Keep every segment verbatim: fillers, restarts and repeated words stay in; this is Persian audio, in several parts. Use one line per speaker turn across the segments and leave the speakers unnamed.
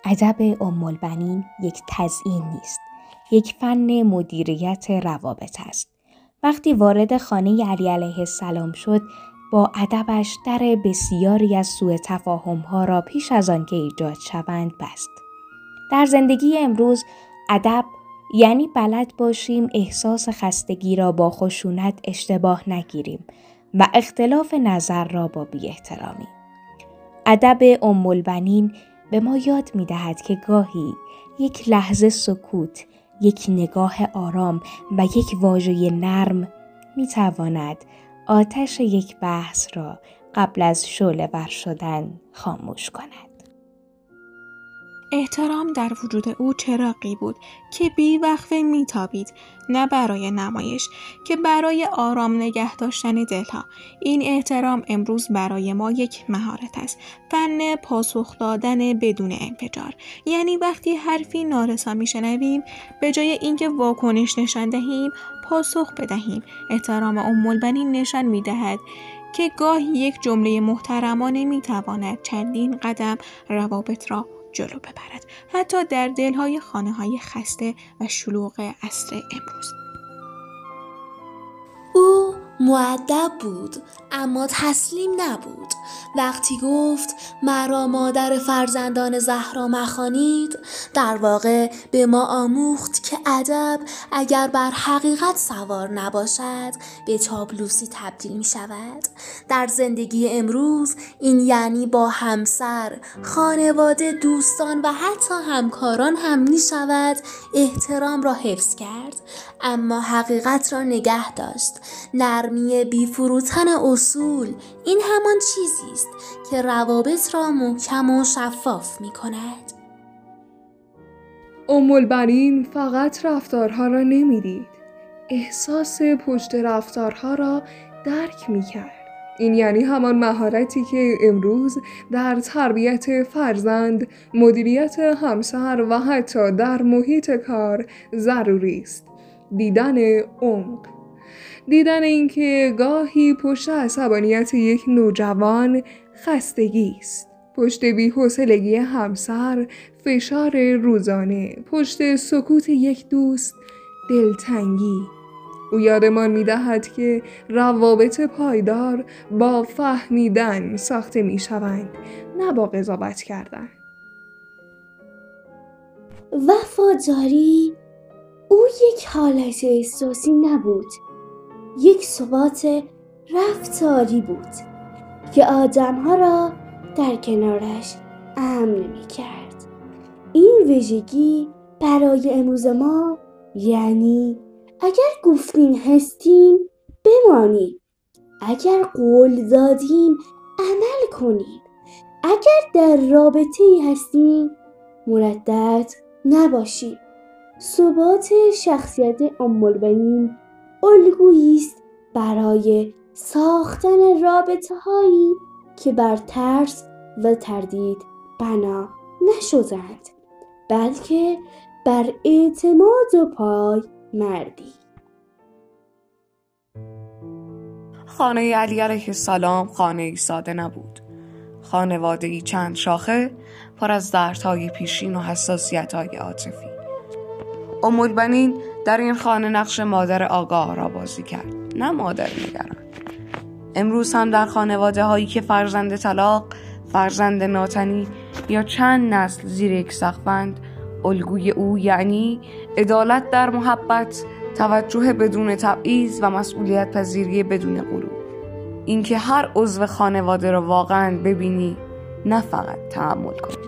ادب ام البنین یک تزیین نیست. یک فن مدیریت روابط است. وقتی وارد خانه علی علیه السلام شد، با ادبش در بسیاری از سوء تفاهم‌ها را پیش از آن که ایجاد شوند بست. در زندگی امروز ادب یعنی بلد باشیم احساس خستگی را با خشونت اشتباه نگیریم و اختلاف نظر را با بی‌احترامی. ادب ام البنین به ما یاد می‌دهد که گاهی یک لحظه سکوت، یک نگاه آرام و یک واژه نرم می‌تواند آتش یک بحث را قبل از شعله‌ور شدن خاموش کند.
احترام در وجود او چراغی بود که بی‌وقفه میتابید، نه برای نمایش که برای آرام نگه داشتن دلها. این احترام امروز برای ما یک مهارت است، فن پاسخ دادن بدون انفجار. یعنی وقتی حرفی نارسا میشنویم، به جای اینکه واکنش نشان دهیم پاسخ بدهیم. احترام ام البنین نشان میدهد که گاهی یک جمله محترمانه میتواند چندین قدم روابط را جلو ببرد، حتی در دلهای خانه‌های خسته و شلوغ عصر امروز.
او مؤدب بود اما تسلیم نبود. وقتی گفت مرا مادر فرزندان زهرا مخوانید، در واقع به ما آموخت که ادب اگر بر حقیقت سوار نباشد به چاپلوسی تبدیل می شود. در زندگی امروز این یعنی با همسر، خانواده، دوستان و حتی همکاران هم می شود احترام را حفظ کرد اما حقیقت را نگه داشت. نرمی بی فروتن اصول، این همان چیزی است که روابط را محکم و شفاف می کند.
ام البنین فقط رفتارها را نمی‌دید، احساس پشت رفتارها را درک می کرد. این یعنی همان مهارتی که امروز در تربیت فرزند، مدیریت همسر و حتی در محیط کار ضروری است. دیدن عمق. دیدن اینکه گاهی پشت عصبانیت یک نوجوان خستگی است. پشت بی‌حوصلگی همسر فشار روزانه. پشت سکوت یک دوست دلتنگی. او یادمان می‌دهد که روابط پایدار با فهمیدن ساخته می‌شوند، نه با قضاوت کردن.
وفاداری او یک حالت احساسی نبود، یک ثبات رفتاری بود که آدم‌ها را در کنارش امن می‌کرد. این ویژگی برای امروز ما یعنی اگر گفتیم هستیم بمانیم، اگر قول دادیم عمل کنیم، اگر در رابطه‌ای هستیم مردد نباشیم. ثبات شخصیت ام البنین الگویی است برای ساختن رابطه‌هایی که بر ترس و تردید بنا نشدند، بلکه بر اعتماد و پای مردی.
خانه علی علیه السلام خانه‌ای ساده نبود. خانواده‌ای چند شاخه پر از دردهای پیشین و حساسیت‌های عاطفی. ام البنین در این خانه نقش مادر آگاه را بازی کرد، نه مادر نگران. امروز هم در خانواده هایی که فرزند طلاق، فرزند ناتنی یا چند نسل زیر یک سقفند، الگوی او یعنی عدالت در محبت، توجه بدون تبعیض و مسئولیت پذیری بدون غرور. اینکه هر عضو خانواده را واقعا ببینی، نه فقط تحمل کنی.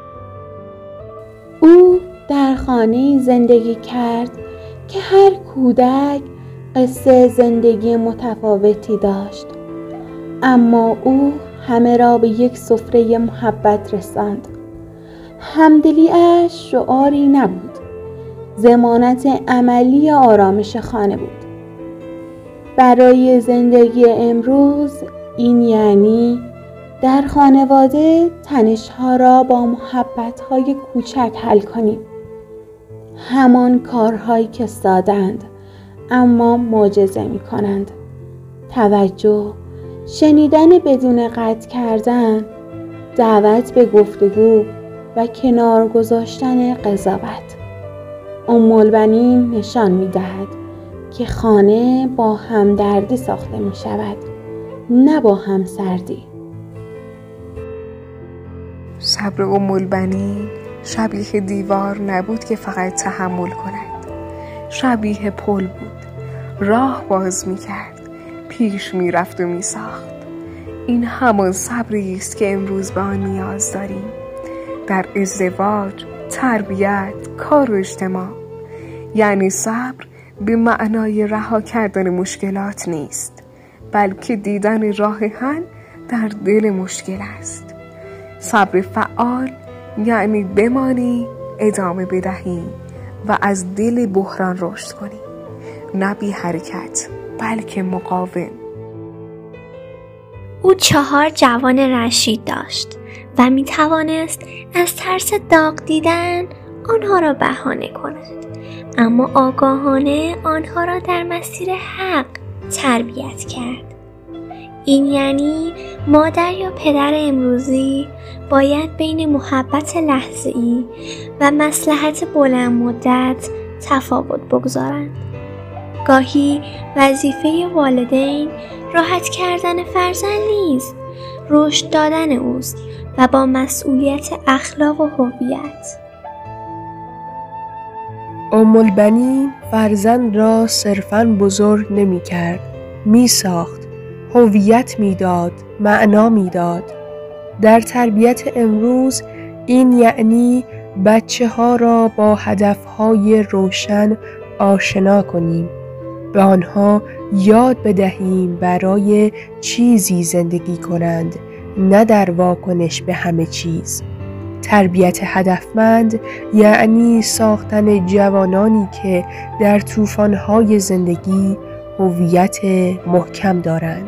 او در خانه‌ای زندگی کرد که هر کودک قصه زندگی متفاوتی داشت، اما او همه را به یک سفره محبت رساند. همدلی‌اش شعاری نبود، ضمانت عملی آرامش خانه بود. برای زندگی امروز این یعنی در خانواده تنش‌ها را با محبت‌های کوچک حل کنیم. همان کارهایی که ساده‌اند اما معجزه می‌کنند. توجه، شنیدن بدون قطع کردن، دعوت به گفتگو، و کنار گذاشتن قضاوت. ام البنین نشان می‌دهد که خانه با همدردی ساخته می‌شود، نه با همسردی.
صبر ام البنین شبیه دیوار نبود که فقط تحمل کند، شبیه پل بود، راه باز می‌کرد، پیش می‌رفت و می‌ساخت. این همان صبری است که امروز به آن نیاز داریم در ازدواج، تربیت، کار و اجتماع. یعنی صبر به معنای رها کردن مشکلات نیست، بلکه دیدن راه حل در دل مشکل است. صبر فعال یعنی بمانی، ادامه بدهی و از دل بحران رشد کنی، نه بی حرکت بلکه مقاوم.
او چهار جوان رشید داشت و می توانست از ترس داغ دیدن آنها را بهانه کند، اما آگاهانه آنها را در مسیر حق تربیت کرد. این یعنی مادر یا پدر امروزی باید بین محبت لحظه‌ای و مصلحت بلند مدت تفاوت بگذارند. گاهی وظیفه والدین راحت کردن فرزند نیست، رشد دادن اوست و با مسئولیت اخلاق و هویت.
ام البنین فرزند را صرفاً بزرگ نمی کرد، می ساخت، هویت می داد، معنا می داد. در تربیت امروز این یعنی بچه ها را با هدفهای روشن آشنا کنیم، به آنها یاد بدهیم برای چیزی زندگی کنند، نه در واکنش به همه چیز. تربیت هدفمند یعنی ساختن جوانانی که در طوفان‌های زندگی هویت محکم دارند.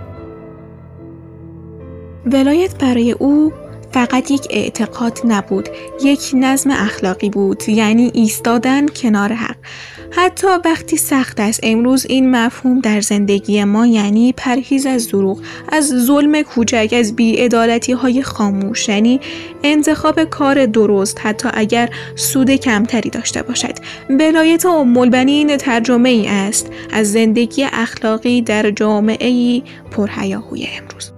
ولایت برای او فقط یک اعتقاد نبود، یک نظم اخلاقی بود، یعنی ایستادن کنار حق. حتی وقتی سخت است. امروز این مفهوم در زندگی ما یعنی پرهیز از دروغ، از ظلم کوچک، از بی‌عدالتی های خاموش، یعنی انتخاب کار درست حتی اگر سود کمتری داشته باشد. ولایت ام البنین ترجمه ای است از زندگی اخلاقی در جامعه‌ای پرهیاهوی امروز.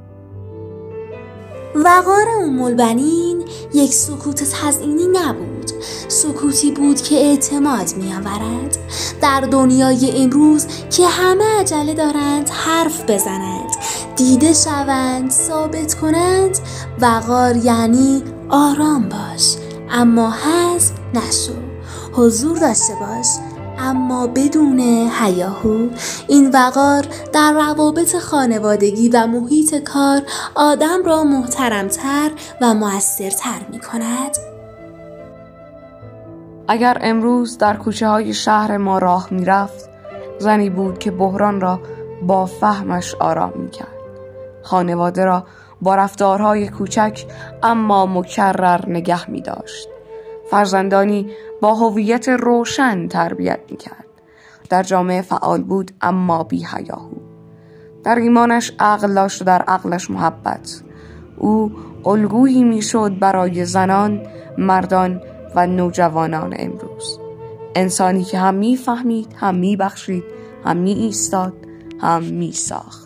وقار ام البنین یک سکوت تزئینی نبود، سکوتی بود که اعتماد می آورد. در دنیای امروز که همه عجله دارند حرف بزنند، دیده شوند، ثابت کنند، وقار یعنی آرام باش اما حزم نشو، حضور داشته باش اما بدون هیاهو. این وقار در روابط خانوادگی و محیط کار آدم را محترمتر و مؤثرتر می کند.
اگر امروز در کوچه های شهر ما راه می رفت، زنی بود که بحران را با فهمش آرام می کرد. خانواده را با رفتارهای کوچک اما مکرر نگه می داشت. فرزندانی با هویت روشن تربیت می کرد. در جامعه فعال بود اما بی هیاهو. در ایمانش عقل داشت و در عقلش محبت. او الگویی می شد برای زنان، مردان و نوجوانان امروز. انسانی که هم می فهمید، هم می بخشید، هم می ایستاد، هم می ساخت.